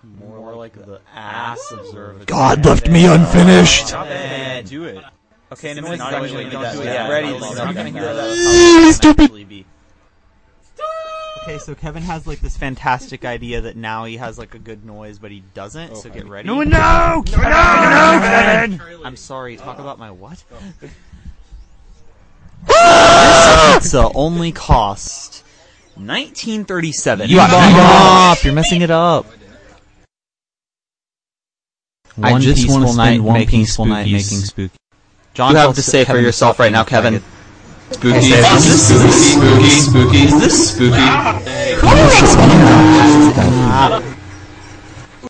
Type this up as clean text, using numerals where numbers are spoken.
More like the ass observatory. God left me unfinished! Do it. Okay, and Wait, not don't actually do do it. that. Ready? You're not gonna hear that. Stupid. Okay, so Kevin has like this fantastic idea that now he has like a good noise, but he doesn't. So get ready. No, Kevin! I'm sorry. Talk about my what? Pizza only cost $19.37. You stop! You're messing it up. I just want to spend one peaceful night making spooky. John, you have to say for yourself right now, Kevin. Spooky. Is this spooky? Spooky. Is this spooky?